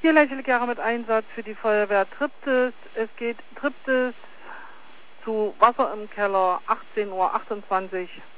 Hier lächle Chiara mit Einsatz für die Feuerwehr Triptis. Es geht Triptis zu Wasser im Keller, 18:28 Uhr.